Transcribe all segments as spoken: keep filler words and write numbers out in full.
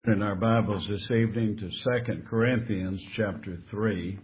In our Bibles this evening to Second Corinthians chapter three.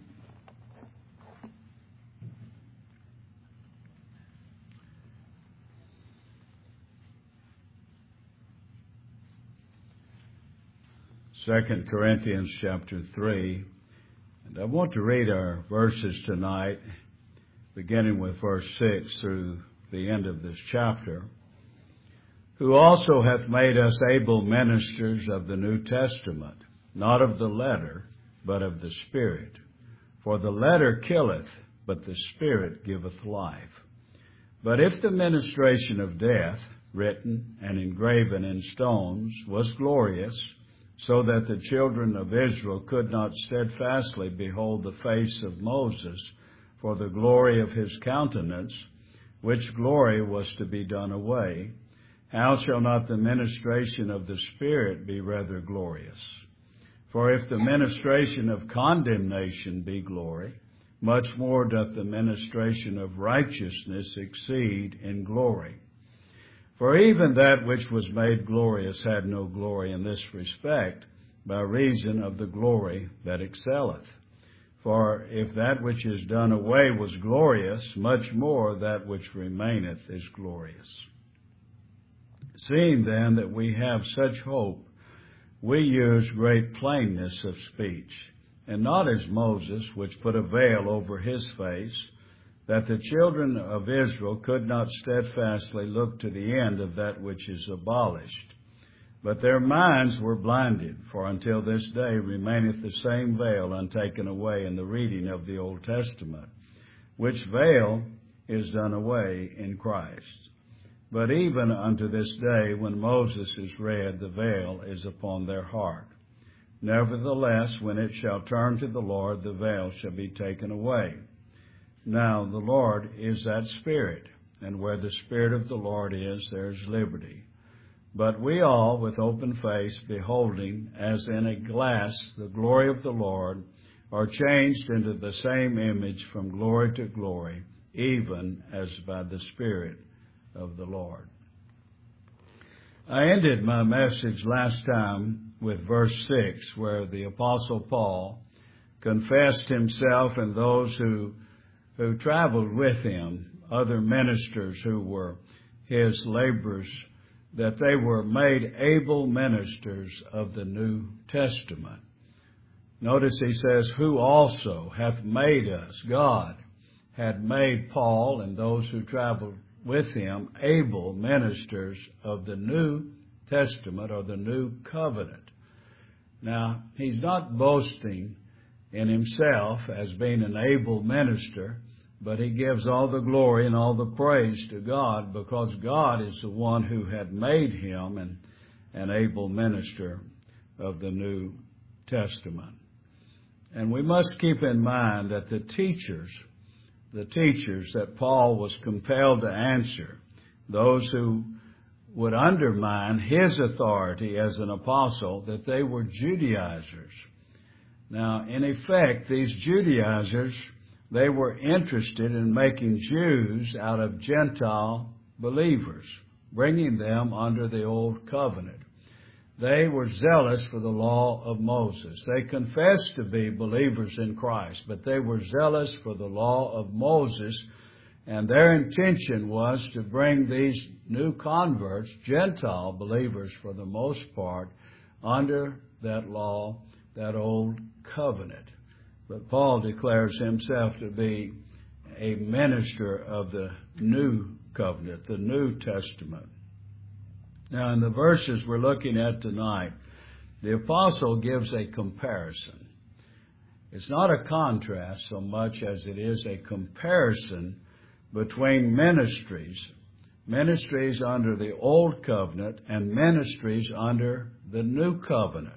Second Corinthians chapter three. And I want to read our verses tonight, beginning with verse six through the end of this chapter. Who also hath made us able ministers of the New Testament, not of the letter, but of the Spirit. For the letter killeth, but the Spirit giveth life. But if the ministration of death, written and engraven in stones, was glorious, so that the children of Israel could not steadfastly behold the face of Moses for the glory of his countenance, which glory was to be done away, how shall not the ministration of the Spirit be rather glorious? For if the ministration of condemnation be glory, much more doth the ministration of righteousness exceed in glory. For even that which was made glorious had no glory in this respect, by reason of the glory that excelleth. For if that which is done away was glorious, much more that which remaineth is glorious. Seeing then that we have such hope, we use great plainness of speech, and not as Moses, which put a veil over his face, that the children of Israel could not steadfastly look to the end of that which is abolished. But their minds were blinded, for until this day remaineth the same veil untaken away in the reading of the Old Testament, which veil is done away in Christ. But even unto this day, when Moses is read, the veil is upon their heart. Nevertheless, when it shall turn to the Lord, the veil shall be taken away. Now the Lord is that Spirit, and where the Spirit of the Lord is, there is liberty. But we all, with open face, beholding, as in a glass, the glory of the Lord, are changed into the same image from glory to glory, even as by the Spirit of the Lord. I ended my message last time with verse six, where the Apostle Paul confessed himself and those who who traveled with him, other ministers who were his laborers, that they were made able ministers of the New Testament. Notice he says, who also hath made us. God had made Paul and those who traveled with him able ministers of the New Testament or the New Covenant. Now, he's not boasting in himself as being an able minister, but he gives all the glory and all the praise to God, because God is the one who had made him an, an able minister of the New Testament. And we must keep in mind that the teachers The teachers that Paul was compelled to answer, those who would undermine his authority as an apostle, that they were Judaizers. Now, in effect, these Judaizers, they were interested in making Jews out of Gentile believers, bringing them under the old covenant. They were zealous for the law of Moses. They confessed to be believers in Christ, but they were zealous for the law of Moses, and their intention was to bring these new converts, Gentile believers for the most part, under that law, that old covenant. But Paul declares himself to be a minister of the new covenant, the New Testament. Now, in the verses we're looking at tonight, the apostle gives a comparison. It's not a contrast so much as it is a comparison between ministries, ministries under the Old Covenant and ministries under the New Covenant.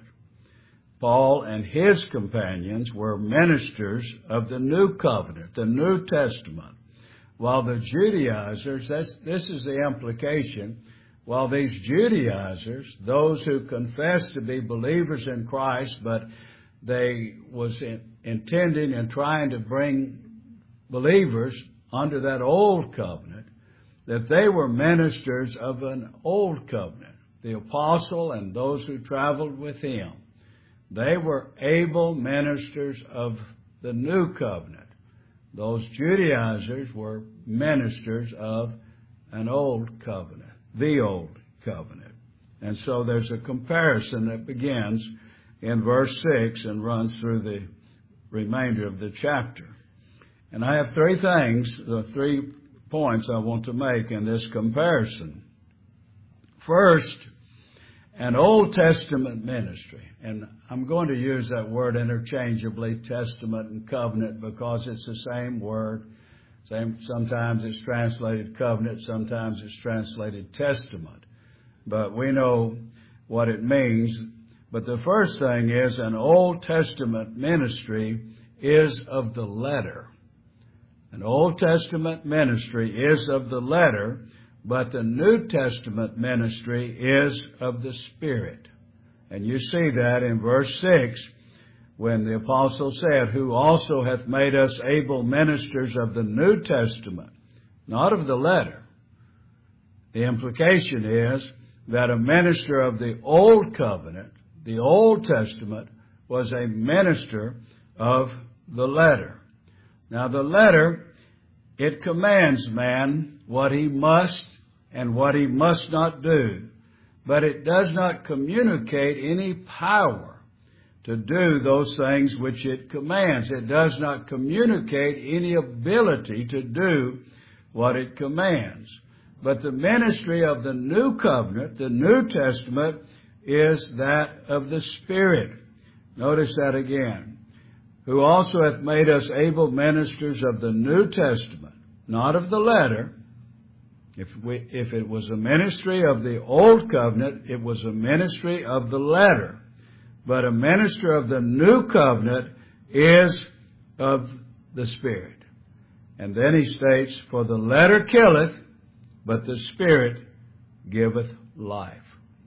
Paul and his companions were ministers of the New Covenant, the New Testament, while the Judaizers, this, this is the implication, while these Judaizers, those who confessed to be believers in Christ, but they was in, intending and trying to bring believers under that old covenant, that they were ministers of an old covenant. the apostle and those who traveled with him, they were able ministers of the new covenant. Those Judaizers were ministers of an old covenant, the old covenant. And so there's a comparison that begins in verse six and runs through the remainder of the chapter. And I have three things, the three points I want to make in this comparison. First, an Old Testament ministry. And I'm going to use that word interchangeably, testament and covenant, because it's the same word. Same, sometimes it's translated covenant, sometimes it's translated testament. But we know what it means. But the first thing is an Old Testament ministry is of the letter. An Old Testament ministry is of the letter, but the New Testament ministry is of the Spirit. And you see that in verse six, when the apostle said, who also hath made us able ministers of the New Testament, not of the letter. The implication is that a minister of the Old Covenant, the Old Testament, was a minister of the letter. Now the letter, it commands man what he must and what he must not do, but it does not communicate any power to do those things which it commands. It does not communicate any ability to do what it commands. But the ministry of the New Covenant, the New Testament, is that of the Spirit. Notice that again. Who also hath made us able ministers of the New Testament, not of the letter. If we, if it was a ministry of the Old Covenant, it was a ministry of the letter. But a minister of the New Covenant is of the Spirit. And then he states, for the letter killeth, but the Spirit giveth life.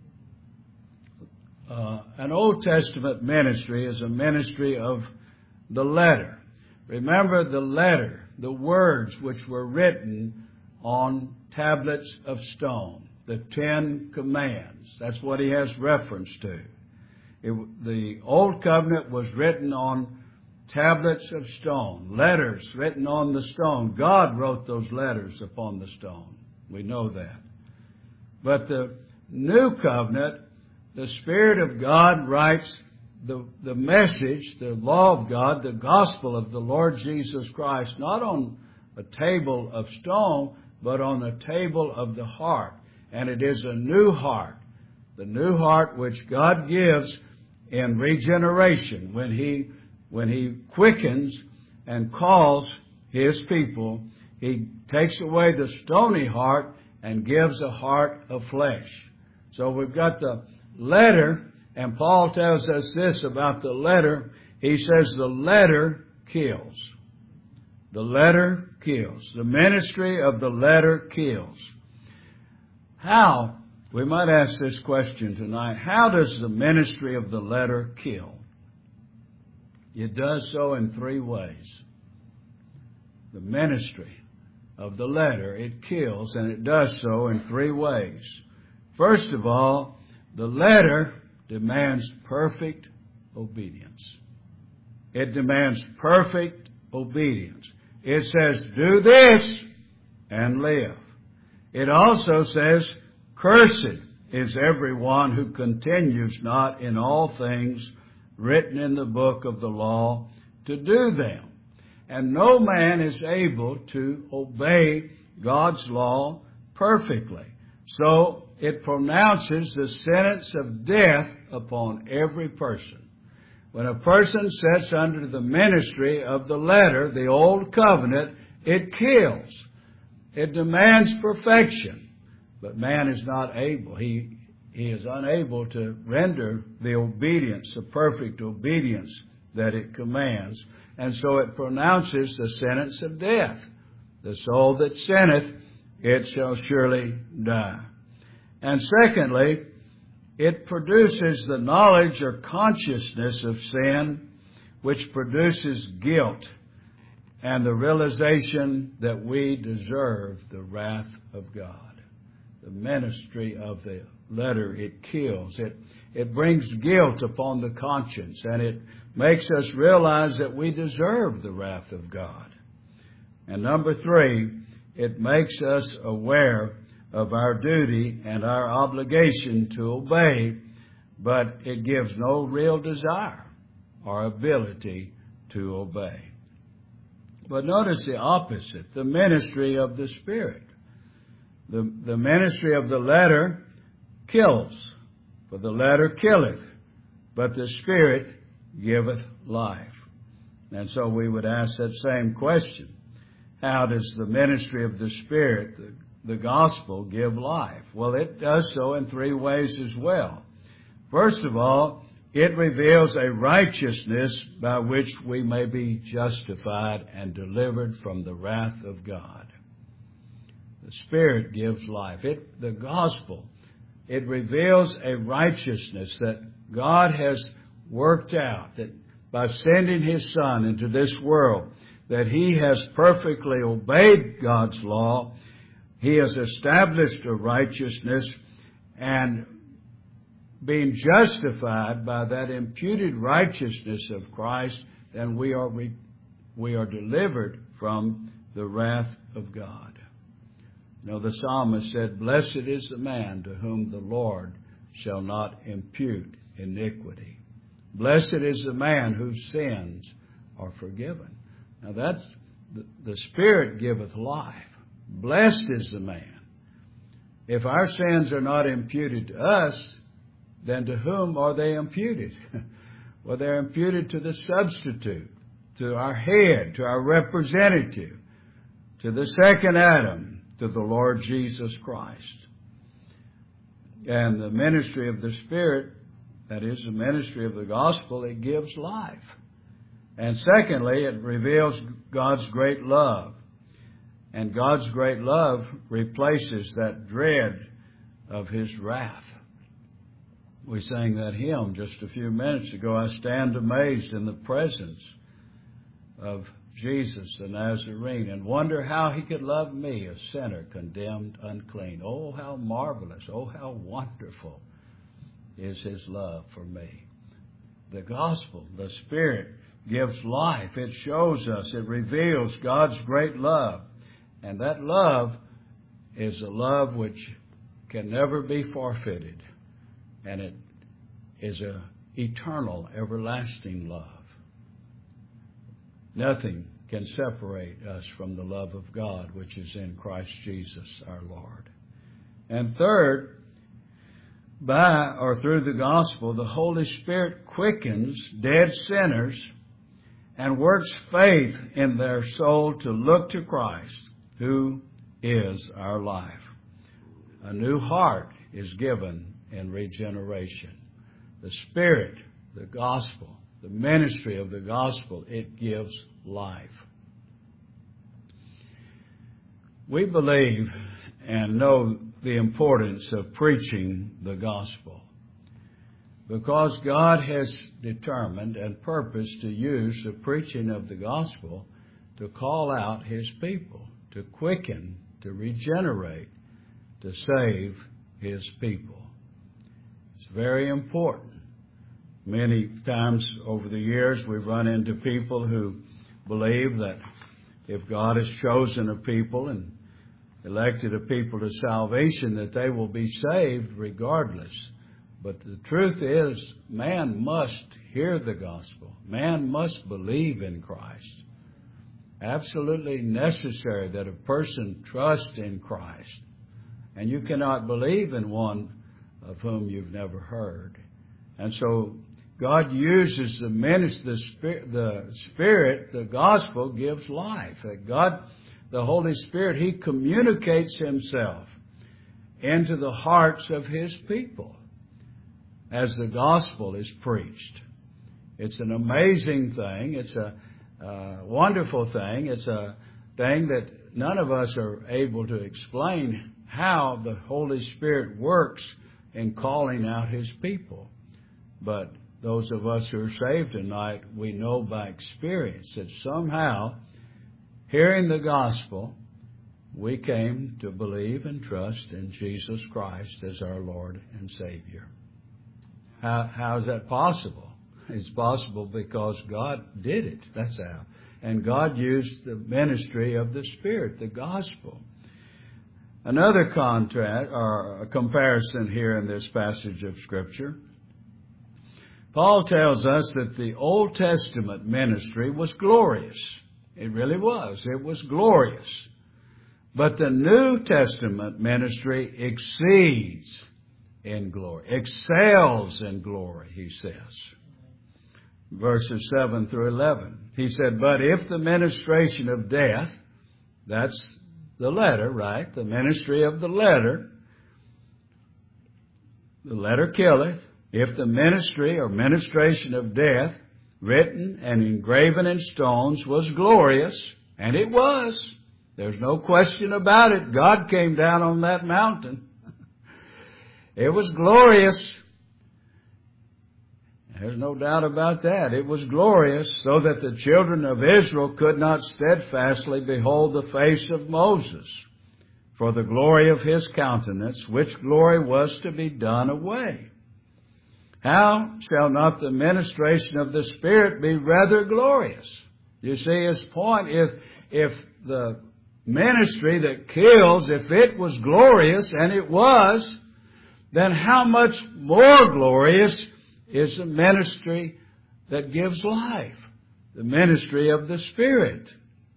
Uh, an Old Testament ministry is a ministry of the letter. Remember the letter, the words which were written on tablets of stone, the Ten Commands. That's what he has reference to. It, the Old Covenant was written on tablets of stone, letters written on the stone. God wrote those letters upon the stone. We know that. But the New Covenant, the Spirit of God writes the, the message, the law of God, the gospel of the Lord Jesus Christ, not on a table of stone, but on a table of the heart. And it is a new heart. The new heart which God gives in regeneration when He, when He quickens and calls His people. He takes away the stony heart and gives a heart of flesh. So we've got the letter, and Paul tells us this about the letter. He says the letter kills. The letter kills. The ministry of the letter kills. How, we might ask this question tonight, how does the ministry of the letter kill? It does so in three ways. The ministry of the letter, it kills, and it does so in three ways. First of all, the letter demands perfect obedience. It demands perfect obedience. It says, do this and live. It also says, cursed is everyone who continues not in all things written in the book of the law to do them. And no man is able to obey God's law perfectly. So it pronounces the sentence of death upon every person. When a person sits under the ministry of the letter, the Old Covenant, it kills. It demands perfection. But man is not able. He, he is unable to render the obedience, the perfect obedience that it commands. And so it pronounces the sentence of death. The soul that sinneth, it shall surely die. And secondly, it produces the knowledge or consciousness of sin, which produces guilt and the realization that we deserve the wrath of God. The ministry of the letter, it kills. It, it brings guilt upon the conscience, and it makes us realize that we deserve the wrath of God. And number three, it makes us aware of our duty and our obligation to obey, but it gives no real desire or ability to obey. But notice the opposite, the ministry of the Spirit. The, the ministry of the letter kills, for the letter killeth, but the Spirit giveth life. And so we would ask that same question. How does the ministry of the Spirit, the, the gospel, give life? Well, it does so in three ways as well. First of all, it reveals a righteousness by which we may be justified and delivered from the wrath of God. The Spirit gives life. It, the gospel, it reveals a righteousness that God has worked out, that by sending His Son into this world, that He has perfectly obeyed God's law. He has established a righteousness, and being justified by that imputed righteousness of Christ, then we are re- we are delivered from the wrath of God. You know, the psalmist said, "Blessed is the man to whom the Lord shall not impute iniquity. Blessed is the man whose sins are forgiven." Now that's, the, the Spirit giveth life. Blessed is the man. If our sins are not imputed to us, then to whom are they imputed? Well, they're imputed to the substitute, to our head, to our representative, to the second Adam, to the Lord Jesus Christ. And the ministry of the Spirit, that is the ministry of the gospel, it gives life. And secondly, it reveals God's great love. And God's great love replaces that dread of His wrath. We sang that hymn just a few minutes ago. I stand amazed in the presence of Jesus the Nazarene and wonder how He could love me, a sinner condemned unclean. Oh, how marvelous, oh, how wonderful is His love for me. The gospel, the Spirit, gives life. It shows us, it reveals God's great love. And that love is a love which can never be forfeited. And it is an eternal, everlasting love. Nothing can separate us from the love of God, which is in Christ Jesus our Lord. And third, by or through the gospel, the Holy Spirit quickens dead sinners and works faith in their soul to look to Christ, who is our life. A new heart is given in regeneration. The Spirit, the gospel, the ministry of the gospel, it gives life. We believe and know the importance of preaching the gospel, because God has determined and purposed to use the preaching of the gospel to call out His people, to quicken, to regenerate, to save His people. It's very important. Many times over the years we've run into people who believe that if God has chosen a people and elected a people to salvation, that they will be saved regardless. But the truth is, man must hear the gospel. Man must believe in Christ. Absolutely necessary that a person trust in Christ. And you cannot believe in one of whom you've never heard. And so God uses the ministry, the Spirit, the Spirit, the gospel gives life. That God, the Holy Spirit, He communicates Himself into the hearts of His people as the gospel is preached. It's an amazing thing. It's a uh, wonderful thing. It's a thing that none of us are able to explain how the Holy Spirit works in calling out His people. But those of us who are saved tonight, we know by experience that somehow, hearing the gospel, we came to believe and trust in Jesus Christ as our Lord and Savior. How, how is that possible? It's possible because God did it. That's how. And God used the ministry of the Spirit, the gospel. Another contrast or a comparison here in this passage of Scripture. Paul tells us that the Old Testament ministry was glorious. It really was. It was glorious. But the New Testament ministry exceeds in glory, excels in glory, he says. Verses seven through eleven. He said, but if the ministration of death, that's the letter, right? The ministry of the letter, the letter killeth. If the ministry or ministration of death, written and engraven in stones, was glorious, and it was. There's no question about it. God came down on that mountain. It was glorious. There's no doubt about that. It was glorious, so that the children of Israel could not steadfastly behold the face of Moses for the glory of his countenance, which glory was to be done away. How shall not the ministration of the Spirit be rather glorious? You see his point. If, if the ministry that kills, if it was glorious, and it was, then how much more glorious is the ministry that gives life, the ministry of the Spirit.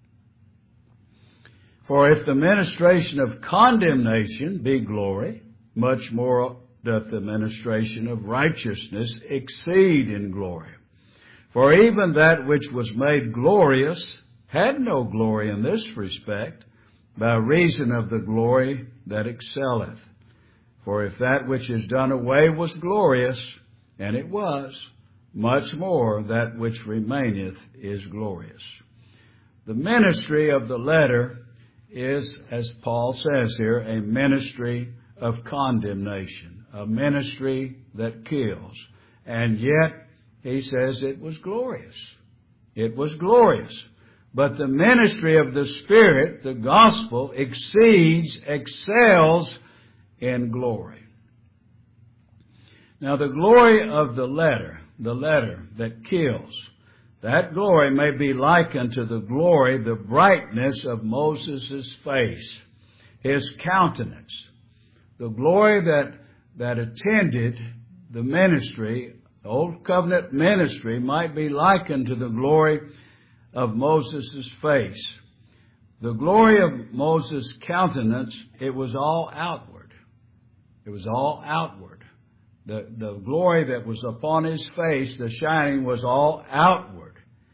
For if the ministration of condemnation be glory, much more doth the ministration of righteousness exceed in glory. For even that which was made glorious had no glory in this respect, by reason of the glory that excelleth. For if that which is done away was glorious, and it was, much more that which remaineth is glorious. The ministry of the letter is, as Paul says here, a ministry of condemnation, a ministry that kills. And yet, he says it was glorious. It was glorious. But the ministry of the Spirit, the gospel, exceeds, excels in glory. Now, the glory of the letter, the letter that kills, that glory may be likened to the glory, the brightness of Moses' face, his countenance. The glory that, that attended the ministry, the Old Covenant ministry, might be likened to the glory of Moses' face. The glory of Moses' countenance, it was all outward. It was all outward. The, the glory that was upon his face, the shining, was all outward.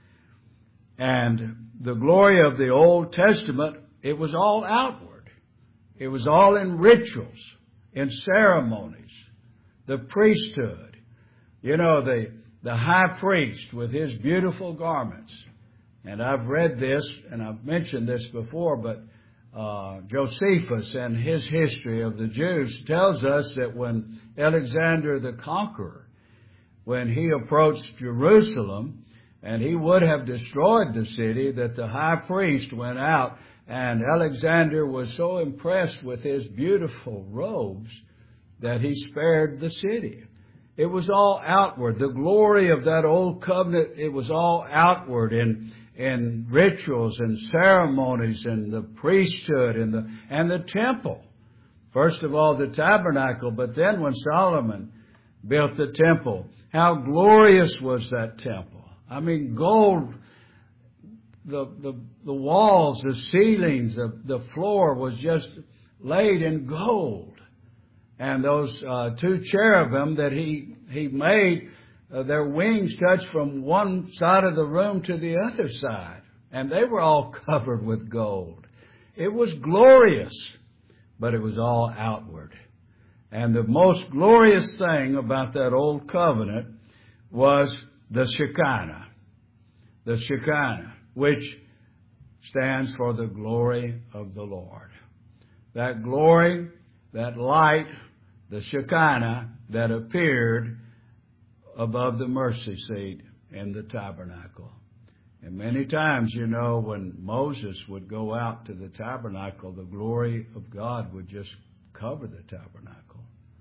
And the glory of the Old Testament, it was all outward. It was all in rituals, in ceremonies, the priesthood. You know, the, the high priest with his beautiful garments. And I've read this, and I've mentioned this before, but uh, Josephus and his history of the Jews tells us that when Alexander the Conqueror, when he approached Jerusalem, and he would have destroyed the city, that the high priest went out, and Alexander was so impressed with his beautiful robes that he spared the city. It was all outward. The glory of that old covenant, it was all outward in, in rituals and ceremonies and the priesthood and the, and the temple. First of all, the tabernacle, but then when Solomon built the temple, how glorious was that temple. I mean, gold, the, the, the walls, the ceilings, the, the floor was just laid in gold. And those uh, two cherubim that he, he made, uh, their wings touched from one side of the room to the other side. And they were all covered with gold. It was glorious, but it was all outward. And the most glorious thing about that old covenant was the Shekinah. The Shekinah, which stands for the glory of the Lord. That glory, that light, the Shekinah that appeared above the mercy seat in the tabernacle. And many times, you know, when Moses would go out to the tabernacle, the glory of God would just cover the tabernacle.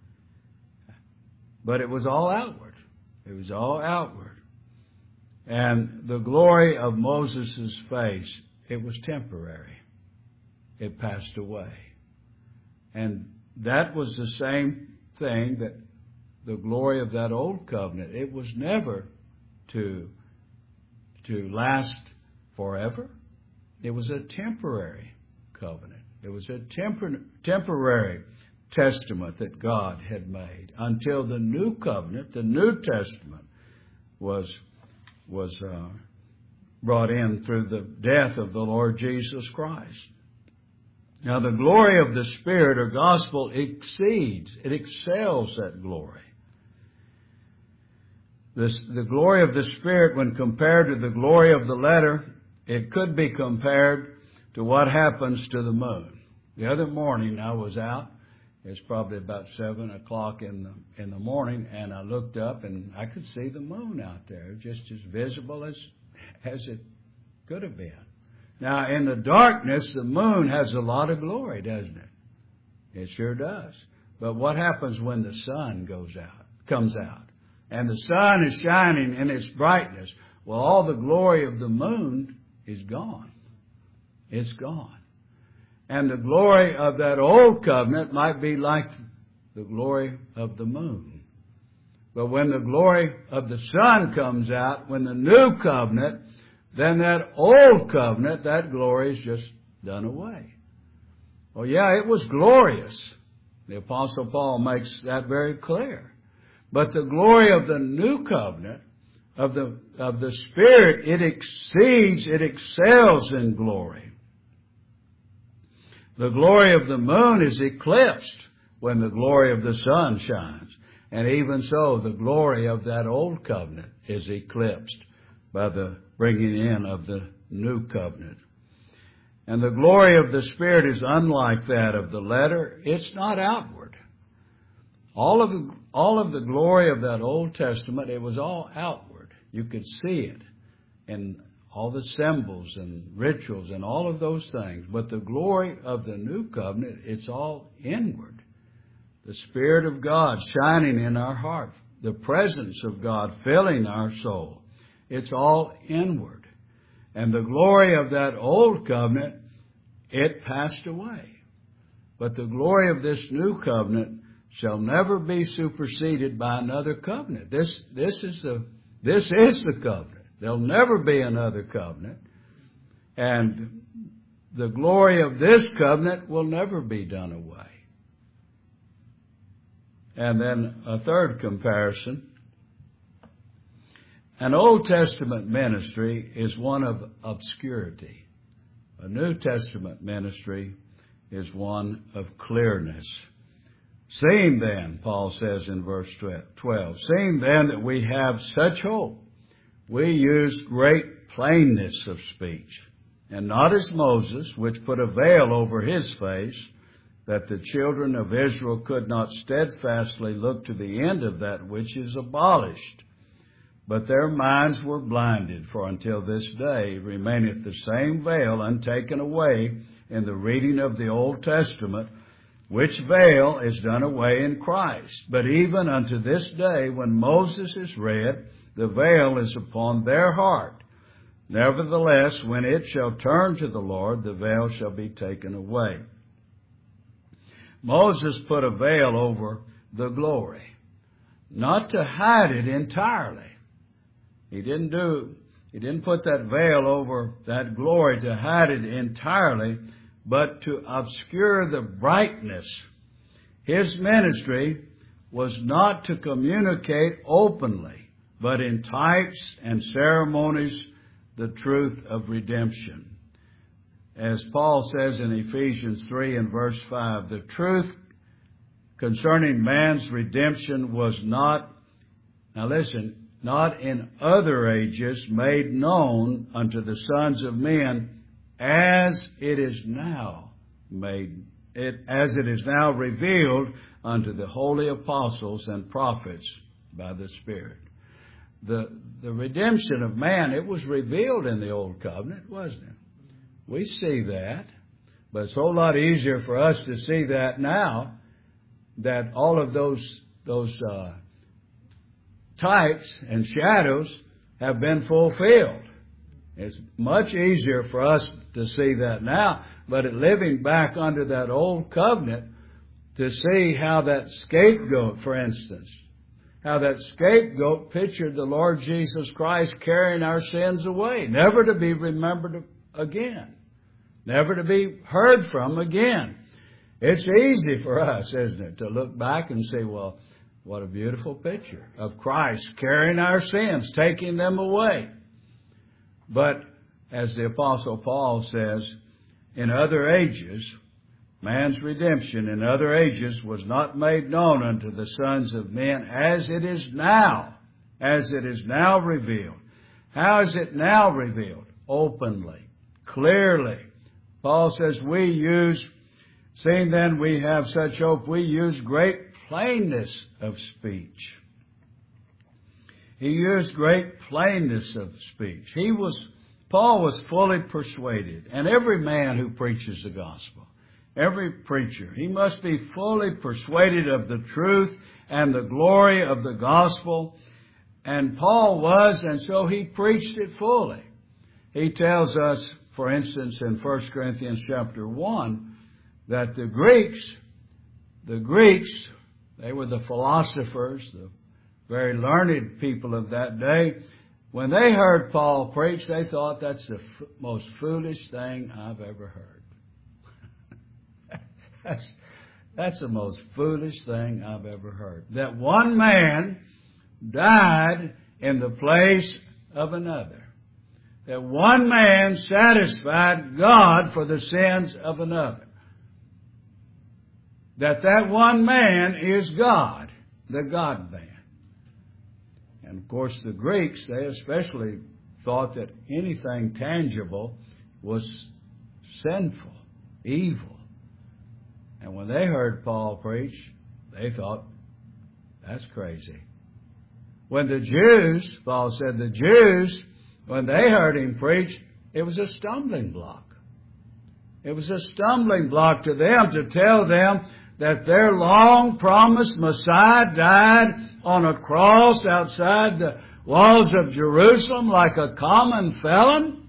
But it was all outward. It was all outward. And the glory of Moses' face, it was temporary. It passed away. And that was the same thing that the glory of that old covenant. It was never to to last forever. It was a temporary covenant. It was a tempor- temporary testament that God had made until the new covenant, the New Testament, was was uh, brought in through the death of the Lord Jesus Christ. Now, the glory of the Spirit or gospel exceeds, it excels that glory. This, the glory of the Spirit, when compared to the glory of the letter, it could be compared to what happens to the moon. The other morning I was out. It's probably about seven o'clock in the, in the morning, and I looked up and I could see the moon out there, just as visible as, as it could have been. Now, in the darkness, the moon has a lot of glory, doesn't it? It sure does. But what happens when the sun goes out, comes out? And the sun is shining in its brightness. Well, all the glory of the moon is gone. It's gone. And the glory of that old covenant might be like the glory of the moon. But when the glory of the sun comes out, when the new covenant, then that old covenant, that glory is just done away. Well, yeah, it was glorious. The Apostle Paul makes that very clear. But the glory of the new covenant, of the, of the Spirit, it exceeds, it excels in glory. The glory of the moon is eclipsed when the glory of the sun shines. And even so, the glory of that old covenant is eclipsed by the bringing in of the new covenant. And the glory of the Spirit is unlike that of the letter. It's not outward. All of the, all of the glory of that Old Testament, it was all outward. You could see it in all the symbols and rituals and all of those things. But the glory of the new covenant, it's all inward. The Spirit of God shining in our heart. The presence of God filling our soul. It's all inward. And the glory of that old covenant, it passed away. But the glory of this new covenant shall never be superseded by another covenant. This, this is the, this is the covenant. There'll never be another covenant. And the glory of this covenant will never be done away. And then a third comparison. An Old Testament ministry is one of obscurity. A New Testament ministry is one of clearness. Seeing then, Paul says in verse twelve, seeing then that we have such hope, we use great plainness of speech, and not as Moses, which put a veil over his face, that the children of Israel could not steadfastly look to the end of that which is abolished. But their minds were blinded, for until this day remaineth the same veil untaken away in the reading of the Old Testament, which veil is done away in Christ. But even unto this day, when Moses is read, the veil is upon their heart. Nevertheless, when it shall turn to the Lord, the veil shall be taken away. Moses put a veil over the glory, not to hide it entirely. He didn't do, he didn't put that veil over that glory to hide it entirely, but to obscure the brightness. His ministry was not to communicate openly, but in types and ceremonies, the truth of redemption. As Paul says in Ephesians three and verse five, the truth concerning man's redemption was not, now listen, not in other ages made known unto the sons of men, as it is now made, it, as it is now revealed unto the holy apostles and prophets by the Spirit. the, the redemption of man, it was revealed in the Old Covenant, wasn't it? We see that. But it's a whole lot easier for us to see that now, that all of those, those uh, types and shadows have been fulfilled. It's much easier for us to see that now, but living back under that Old Covenant, to see how that scapegoat, for instance, how that scapegoat pictured the Lord Jesus Christ carrying our sins away, never to be remembered again, never to be heard from again. It's easy for us, isn't it, to look back and say, well, what a beautiful picture of Christ carrying our sins, taking them away. But as the Apostle Paul says, in other ages, man's redemption in other ages was not made known unto the sons of men as it is now, as it is now revealed. How is it now revealed? Openly, clearly. Paul says we use, seeing then we have such hope, we use great plainness of speech. He used great plainness of speech. He was, Paul was fully persuaded, and every man who preaches the gospel, every preacher, he must be fully persuaded of the truth and the glory of the gospel. And Paul was, and so he preached it fully. He tells us, for instance, in First Corinthians chapter one, that the Greeks, the Greeks, they were the philosophers, the very learned people of that day. When they heard Paul preach, they thought, that's the f- most foolish thing I've ever heard. that's, that's the most foolish thing I've ever heard. That one man died in the place of another. That one man satisfied God for the sins of another. That that one man is God, the God-man. And of course the Greeks, they especially thought that anything tangible was sinful, evil. And when they heard Paul preach, they thought, that's crazy. When the Jews, Paul said the Jews, when they heard him preach, it was a stumbling block. It was a stumbling block to them to tell them that their long-promised Messiah died on a cross outside the walls of Jerusalem like a common felon.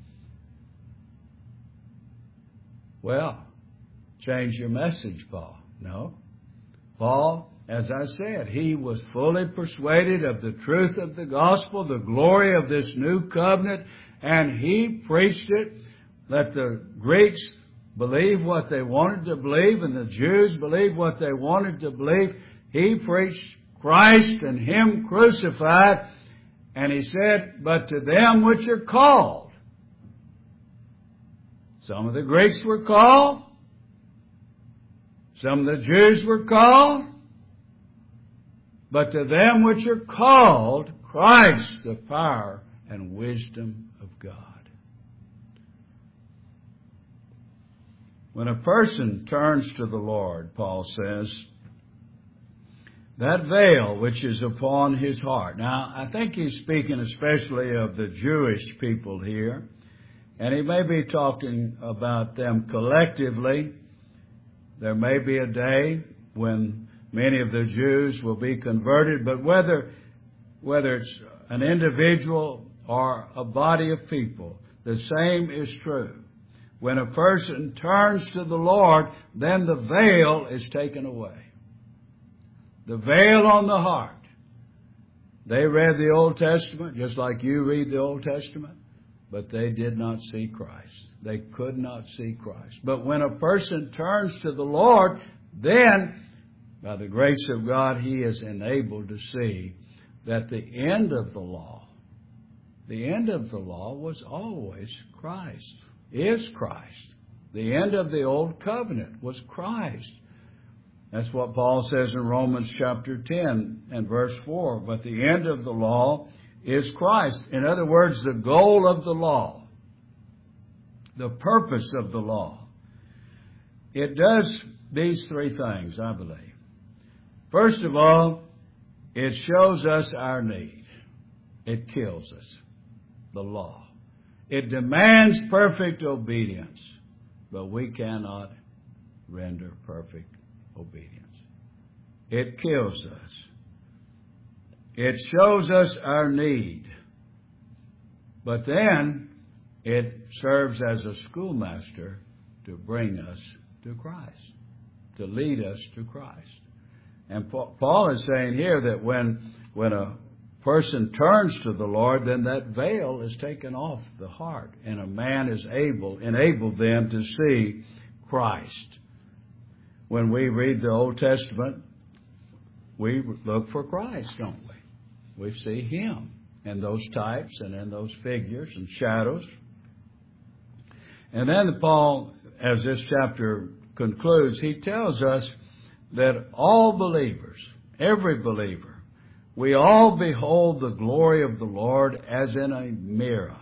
Well, change your message, Paul. No. Paul, as I said, he was fully persuaded of the truth of the gospel, the glory of this new covenant, and he preached it. Let the Greeks believe what they wanted to believe, and the Jews believe what they wanted to believe. He preached Christ and Him crucified, and he said, but to them which are called. Some of the Greeks were called. Some of the Jews were called. But to them which are called, Christ, the power and wisdom of God. When a person turns to the Lord, Paul says, that veil which is upon his heart. Now, I think he's speaking especially of the Jewish people here. And he may be talking about them collectively. There may be a day when many of the Jews will be converted, but whether, whether it's an individual or a body of people, the same is true. When a person turns to the Lord, then the veil is taken away. The veil on the heart. They read the Old Testament just like you read the Old Testament, but they did not see Christ. They could not see Christ. But when a person turns to the Lord, then, by the grace of God, he is enabled to see that the end of the law, the end of the law was always Christ, is Christ. The end of the Old Covenant was Christ. That's what Paul says in Romans chapter ten and verse four. But the end of the law is Christ. In other words, the goal of the law, the purpose of the law. It does these three things, I believe. First of all, it shows us our need. It kills us, the law. It demands perfect obedience, but we cannot render perfect obedience. It kills us. It shows us our need. But then it serves as a schoolmaster to bring us to Christ, to lead us to Christ. And Paul is saying here that when, when a person turns to the Lord, then that veil is taken off the heart, and a man is able, enabled then to see Christ. When we read the Old Testament, we look for Christ, don't we? We see Him in those types and in those figures and shadows. And then Paul, as this chapter concludes, he tells us that all believers, every believer, we all behold the glory of the Lord as in a mirror.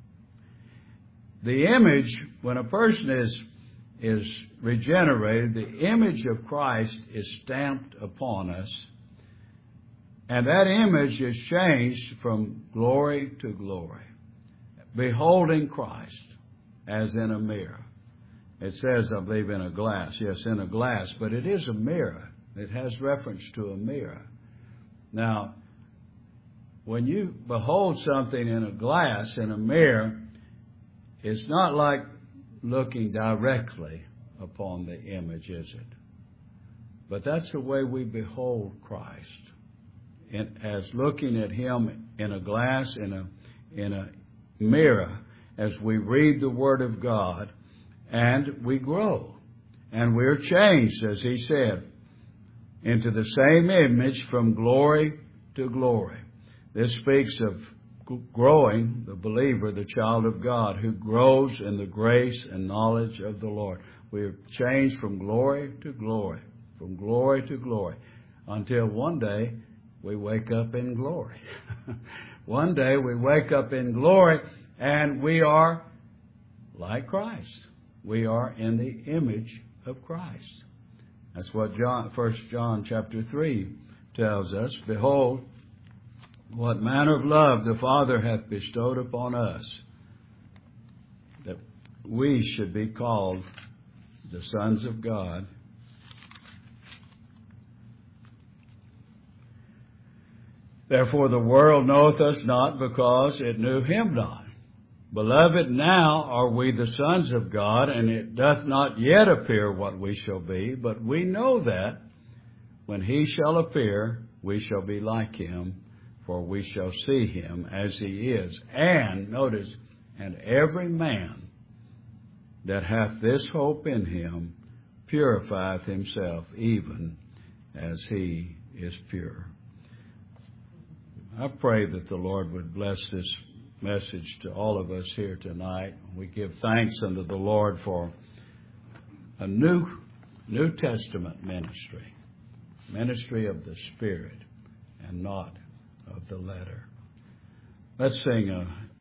The image, when a person is, is regenerated, the image of Christ is stamped upon us. And that image is changed from glory to glory, beholding Christ as in a mirror. It says, I believe, in a glass. Yes, in a glass, but it is a mirror. It has reference to a mirror. Now, when you behold something in a glass, in a mirror, it's not like looking directly upon the image, is it? But that's the way we behold Christ, in, as looking at Him in a glass, in a, in a mirror, as we read the Word of God, and we grow. And we're changed, as he said, into the same image from glory to glory. This speaks of growing, the believer, the child of God, who grows in the grace and knowledge of the Lord. We're changed from glory to glory, from glory to glory, until one day we wake up in glory. One day we wake up in glory and we are like Christ. We are in the image of Christ. That's what John, First John chapter three tells us. Behold, what manner of love the Father hath bestowed upon us, that we should be called the sons of God. Therefore the world knoweth us not, because it knew Him not. Beloved, now are we the sons of God, and it doth not yet appear what we shall be, but we know that when He shall appear, we shall be like Him, for we shall see Him as He is. And, notice, and every man that hath this hope in Him purifieth himself, even as He is pure. I pray that the Lord would bless this message to all of us here tonight. We give thanks unto the Lord for a new New Testament ministry, ministry of the Spirit and not of the letter. Let's sing a